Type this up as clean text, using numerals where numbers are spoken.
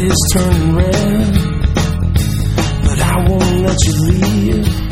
is turning red, but I won't let you leave.